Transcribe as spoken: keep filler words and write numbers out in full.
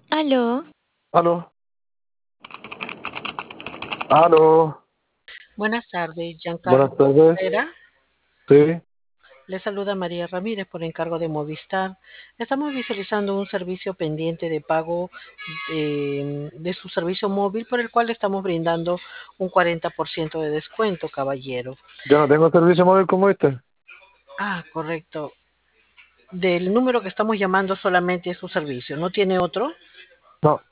Aló, Aló, aló, buenas tardes, Giancarlo buenas tardes. Herrera. Sí, Le saluda María Ramírez por encargo de Movistar. Estamos visualizando un servicio pendiente de pago de, de su servicio móvil por el cual le estamos brindando un cuarenta por ciento de descuento, caballero. yo no tengo servicio móvil como este. Ah, correcto. Del número que estamos llamando solamente es su servicio, ¿no tiene otro? No,